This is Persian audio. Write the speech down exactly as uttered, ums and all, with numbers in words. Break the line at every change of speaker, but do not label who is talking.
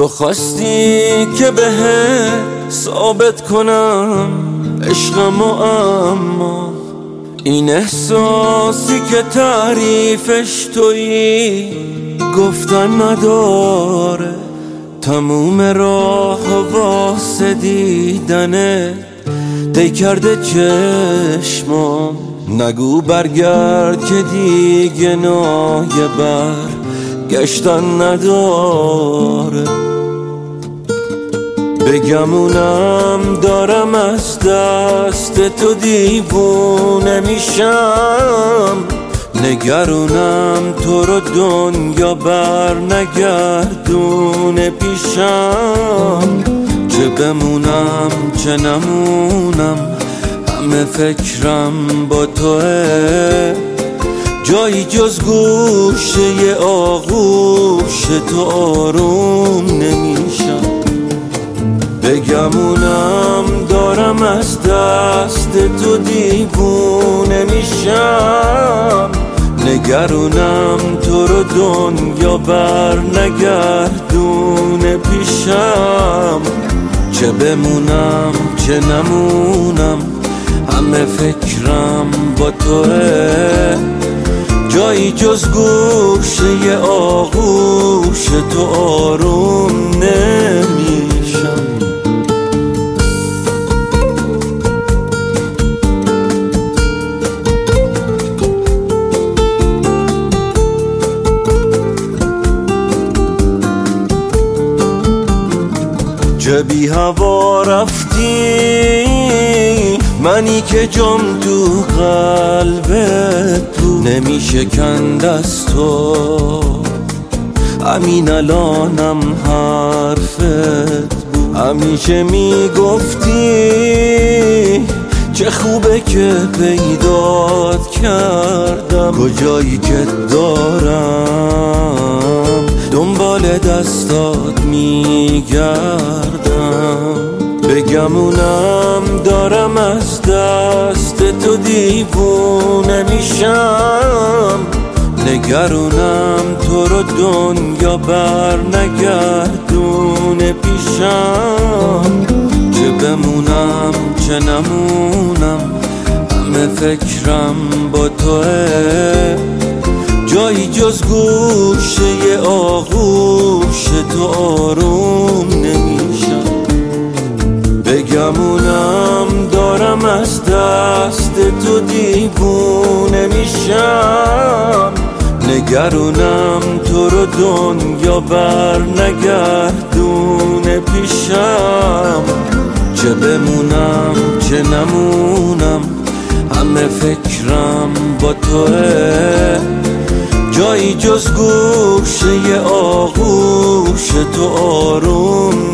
تو خواستی که بهت ثابت کنم عشقمو، اما این احساسی که تعریفش تویی گفتن نداره. تموم راه واسه دیدنت طی کرده چشمام. نگو برگرد که دیگه نایه برگشتن نداره. بگمونم دارم از دست تو دیوونه میشم، نگرونم تو رو دنیا بر نگردونه پیشم. چه بمونم چه نمونم همه فکرم با توه، جایی جز گوشه آغوش تو آروم نمیشم. بگمونم دارم از دست تو دیوونه میشم، نگرونم تو رو دنیا بر نگردونه پیشم. چه بمونم چه نمونم همه فکرم با توه، جایی جز گوشه آغوش تو آروم نمیشم. چه بی هوا رفتی منی که جام تو قلبت بود، نمیشه کند از تو همین الانم حرفت بود. همیشه میگفتی چه خوبه که پیدات کردم، کجایی که دارم دنبال دستات میگردم. بگمونم دارم از دست تو دیوونه میشم، نگرونم تو رو دنیا بر نگردونه پیشم. چه بمونم چه نمونم همه فکرم با توه، جایی جز گوشه آغوش تو آروم نمیشم. بگمونم دارم از دست تو دیوونه میشم، نگرونم تو رو دنیا بر نگردونه پیشم. چه بمونم چه نمونم همه فکرم با توه، جایی جز گوشه آغوش تو آروم